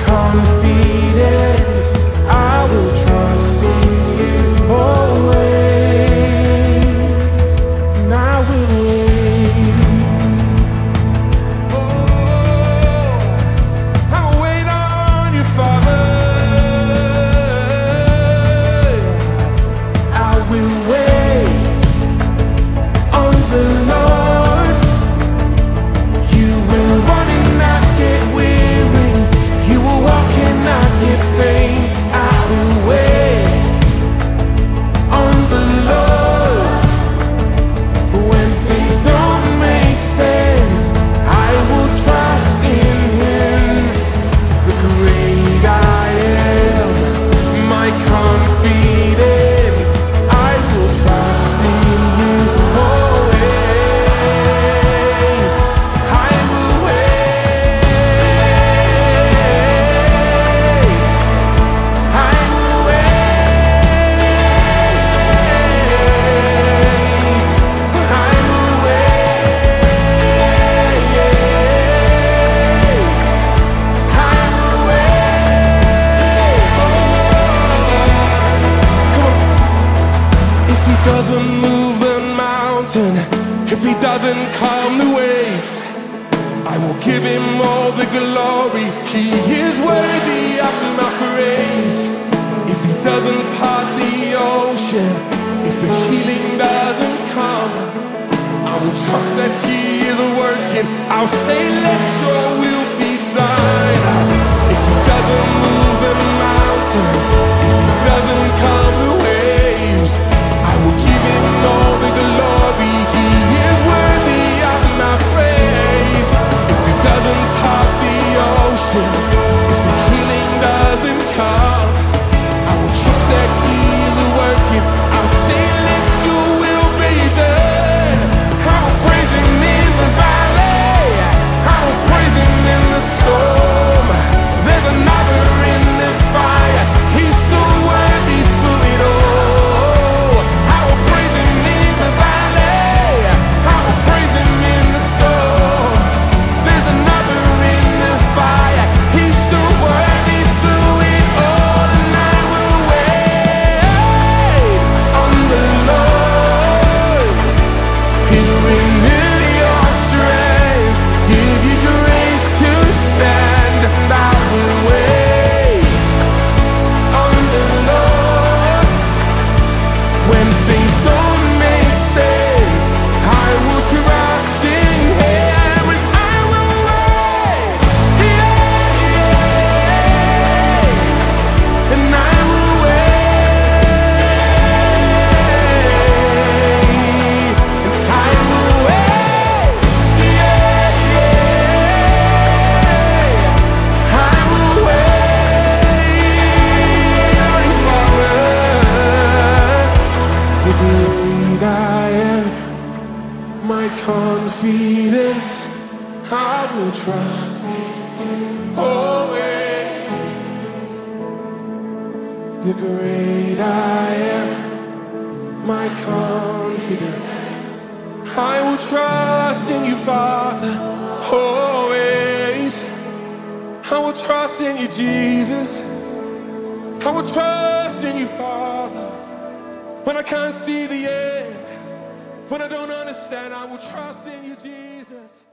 confidence. I will trust in you always, and I will wait. Oh, I'll wait on you, Father. I will wait on the Lord. You will run and not get weary. You will walk and not get faint. I will wait on the Lord. When things don't make sense, I will trust in Him. The great I am, my confidence. I will trust in You always. I will wait. I will wait. I will wait. I will wait. If He doesn't move the mountain, if He doesn't calm the waves, I will give Him all the glory. He is worthy of my praise. If He doesn't part the ocean, if the healing doesn't come, I will trust that He is working. I'll say, let Your will be done. If He doesn't move the mountain, if He doesn't calm the waves, I will give Him all the glory. He is worthy of my praise. If He doesn't part the ocean, if the healing doesn't come, I will trust that He is working. I'll say, let Your will be done. I will praise Him in the valley. I will praise Him in the storm. There's another in the fire. He's still worthy through it all. I will praise Him in the valley. I will praise Him in the storm. There's another in the fire. He's still worthy through it all. And I will wait on the Lord. He'll renew your strength, give you grace to stand. And I will wait on the Lord. When things don't make sense, I will trust in Him. And I will wait, yeah, and I will wait, and I will wait, yeah, I will wait, Father. The great I am, my confidence. I will trust always. The great I am, my confidence. I will trust in You, Father, always. I will trust in You, Jesus. I will trust in You, Father. When I can't see the end, when I don't understand, I will trust in You, Jesus.